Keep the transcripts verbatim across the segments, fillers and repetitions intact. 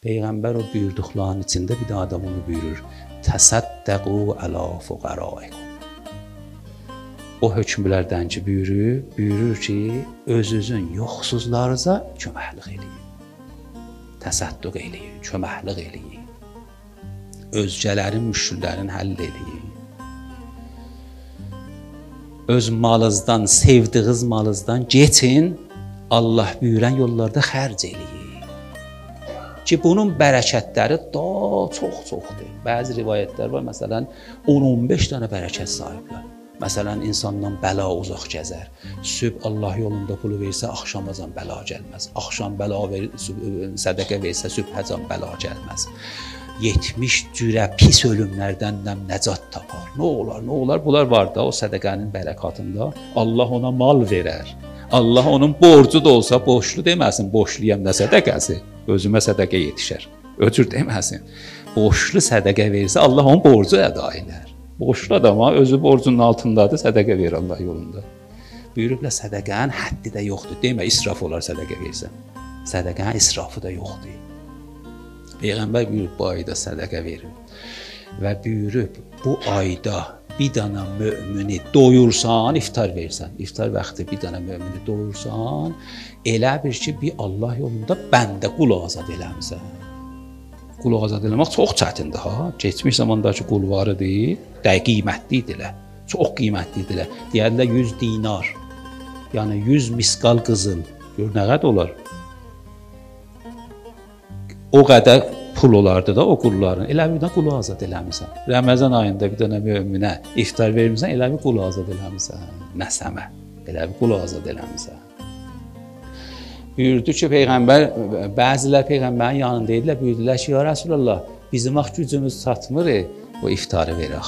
Peyğəmbər o buyurduqlarının içində bir də adam onu buyurur. Təsəddəqu əla fuqaraikum. O hökmlərdən ki buyurur, buyurur ki, öz-özün yoxsuzlarınıza köməklik eləyin. Təsədduq eləyin, köməklik eləyin. Özgələrin müşküllərini həll eləyin. Öz malınızdan, sevdiyiniz malınızdan geçin, Allah buyuran yollarda xərc eləyin. Ki bunun bərəkətləri daha çox-çoxdur. Bəzi rivayətlər var, məsələn, on on beş dənə bərəkət sahiblər. Məsələn, insandan bəla uzaq gəzər. Sübh Allah yolunda pulu versə, axşamacan bəla gəlməz. Axşam bəla ver, sədəqə versə, sübhəcan bəla gəlməz. yetmiş cürə pis ölümlərdən nəcat tapar. Nə olar, nə olar? Bunlar var da o sədəqənin bərəkatında. Allah ona mal verər. Allah onun borcu da olsa borçlu deməsin, borçluyam nə sədəqəsi. Özümə sədəqə yetişər. Öcür deməsin. Borçlu sədəqə verirsə Allah onun borcu əda edər. Borçlu adama özü borcunun altındadır, sədəqə verir Allah yolunda. Buyurublar, sədəqənin həddi də yoxdur. Demə, israf olar sədəqə versən. Sədəqənin israfı da yoxdur. Peyğəmbər buyurub, bu ayda sədəqə verin. Və buyurub, bu ayda bir dənə mömini doyursan, iftar versən. İftar vaxtı bir dənə mömini doyursan, elə bir ki, bir Allah yolunda bəndə qul azad eləmsən. Qul azad eləmək çox çətindir, ha? Keçmiş zamandakı qul var idi, də qiymətlidir, çox qiymətlidir. Deyərlər yüz dinar, yəni yüz miskal qızıl. Gör, nə qədər olar? O qədər pul olardı da o qulların. Elə bir də qulu azad eləmirsən. Ramazan ayında bir dənə möminə iftar vermirsən, elə bir qulu azad eləmirsən. Məsəmə, elə bir qulu azad eləmirsən. Buyurdu ki, Peyğəmbər, bəzilər Peyğəmbərin yanında idilər, buyurdular ki, ya Rasulallah, bizim ax gücümüz çatmır, o iftarı verək.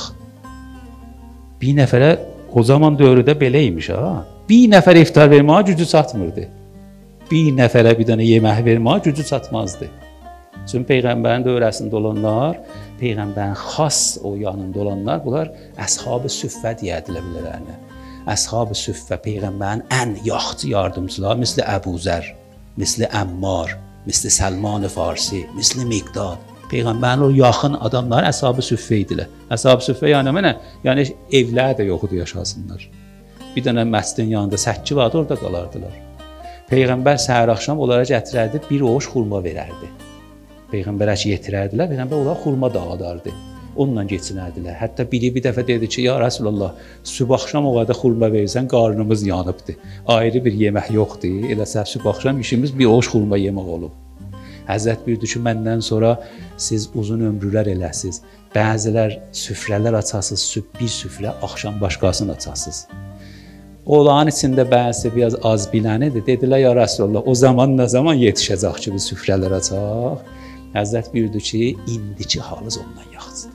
Bir nəfərə, o zaman dövrüdə beləymiş, ha? Bir nəfər iftar verməyə gücü çatmırdı. Bir nəfərə bir dənə yemək verməyə gücü çatmazdı. Çünki Peyğəmbərin dövrəsində olanlar, Peyğəmbərin xas o yanında olanlar, bunlar əshab-ı süffə deyədilər bilərlərinə. Əshab-ı süffə Peyğəmbərin ən yaxçı yardımcılar, misli Əbu Zər, misli Əmmar, misli Səlman-ı Farsi, misli Miqdad. Peyğəmbərin o yaxın adamlar əshab-ı süffə idilər. Əshab-ı süffə yəni mənə, yəni evlər də yoxdur yaşasınlar. Bir dənə məscidin yanında səkki vardı, orada qalardılar. Peyğəmbər səhər axşam onlara gətirərdi, bir ovuc xurma verərdi. Peyğəmbərə ki, yetirərdilər, Peyğəmbər onlara xurma dağıdardı. Onunla geçinərdilər. Hətta biri bir dəfə dedi ki, ya Rasulallah, sübh axşam o qədər xurma verirsən, qarnımız yanıbdır. Ayrı bir yemək yoxdur. Elə səhv sübh axşam işimiz bir ovuc xurma yemək olub. Həzrət buyurdu ki, məndən sonra siz uzun ömrülər eləsiz. Bəzilər süfrələr açasınız, sübh bir süfrə, axşam başqasını açasınız. Olağan içində bəzi biraz az bilənidir. Dedilər, ya Rasulallah, o zaman nə zaman yetişəcək ki, biz süfrələr açaq? Həzrət buyurdu ki, indiki halınız ondan yaxşıdır.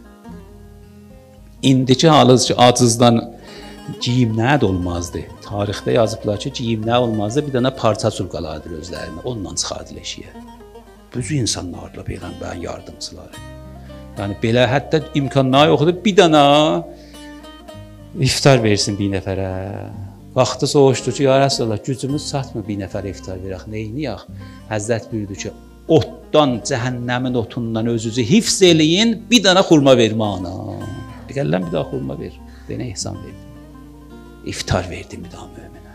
İndiki halınız ki, acızdan giyimnə də olmazdı. Tarixdə yazıblar ki, giyimnə olmazdı, bir dənə parça çulqalardır özlərinə, ondan çıxardı leşiyə. Büzü insanlarla Peyğəmbərin yardımçıları. Yəni, belə hətta imkanlar yoxdur, bir dənə iftar versin bir nəfərə. Vaxtı soğuşdu ki, ya Rasulallah, gücümüz çatmır bir nəfərə iftar verək, neyniyək? Həzrət buyurdu ki, otdan, cəhənnəmin otundan özünüzü hifz eləyin, bir dənə xurma vermə ana. Gələn bir daha xurma ver, denə ihsan verdim. İftar verdim bir daha möminə.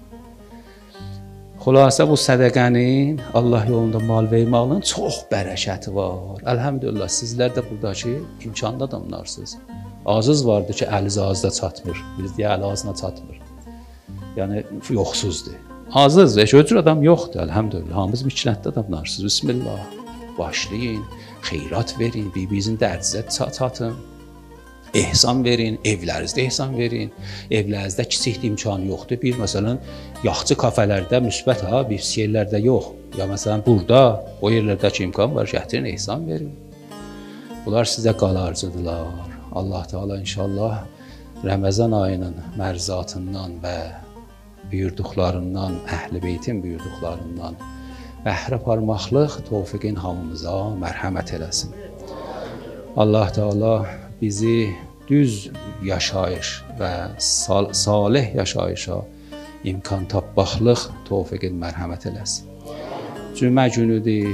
Xülasə bu sədəqənin, Allah yolunda mal vermağının çox bərəkəti var. Əlhəmdülillah, sizlər də buradakı imkanlı adamlarsınız. Azız vardı ki, əliz azda çatmır, biz deyə əli azına çatmır. Yəni, yoxsuzdur. Azız, heç öcür adam yoxdur, əlhəmdülillah. Hamımız mikrətli adamlarsınız. Bismillah, başlayın, xeyrat verin, bir-birinizin dərdinizə çatın. Ehsan verin, evlərinizdə ehsan verin. Evlərinizdə kiçik imkanı yoxdur. Bir, məsələn, yaxçı kafelərdə müsbət, ha, bir yerlərdə yox. Ya, məsələn, burada, o yerlərdəki imkan var, gətirin, ehsan verin. Bunlar sizə qalarcıdırlar. Allah Teala inşallah Ramazan ayının mərzatından və buyurduqlarından, Əhl-i Beytin buyurduqlarından bəhrə parmaqlıq tövfiqin hamımıza mərhəmət eləsin. Allah Teala bizi düz yaşayış və sal salih yaşayışa imkan tapmaqlıq tövfiqin mərhəmət eləsin. Cümə günüdür,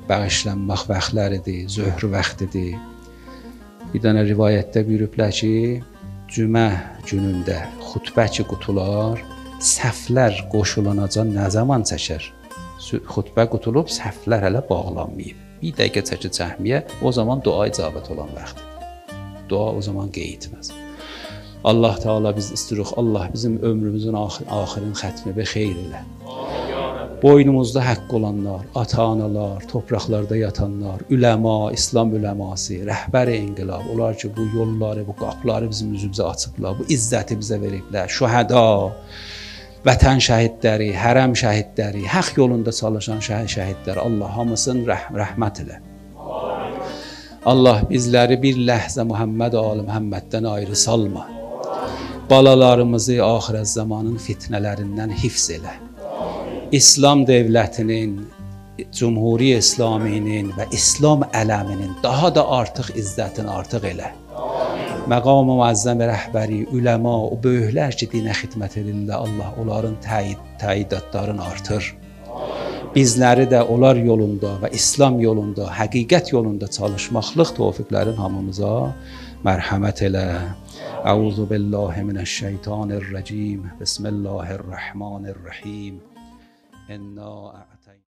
bağışlanmaq vaxtlarıdır, zöhr vaxtıdır. Bir dənə rivayətdə buyurublar ki, cümə günündə xutbə ki qutular, səhvlər qoşulanacan nə zaman çəkər? Xutbə qutulub, səhvlər hələ bağlanmayıb. Bir dəqiqə çəki çəkməyə, o zaman dua icabət olan vaxtıdır. Dua o zaman qeyitməz. Allah Teala biz istirik, Allah bizim ömrümüzün axirin xətmi və xeyr elə. Boynumuzda haqq olanlar, ata-analar, torpaqlarda yatanlar, üləma, İslam üləması, rəhbər-i inqilab, onlar ki, bu yolları, bu qapıları bizim üzümüzə açıblar, bu izzəti bizə veriblər, şühəda, vətən şəhidləri, hərəm şəhidləri, haqq yolunda çalışan şəhidləri, Allah hamısını rəh rəhmət elə. Allah bizləri bir ləhzə Muhammed Ali Muhammeddən ayrı salma. Balalarımızı axirət zamanın fitnələrindən hifz elə. İslam dövlətinin, Cumhuri İslaminin və İslam ələminin daha da artıq izzətini artıq elə. Məqam-ı müəzzəm rəhbəri, üləma, o böyüklər ki, dinə xidmət edirlər, Allah onların təyid, təyidatlarını artır. Bizləri də onlar yolunda və İslam yolunda, həqiqət yolunda çalışmaqlıq tövfiqlərin hamımıza mərhəmət elə. Əuzu billahi minəşşeytanirracim. Bismillahirrahmanirrahim. إنا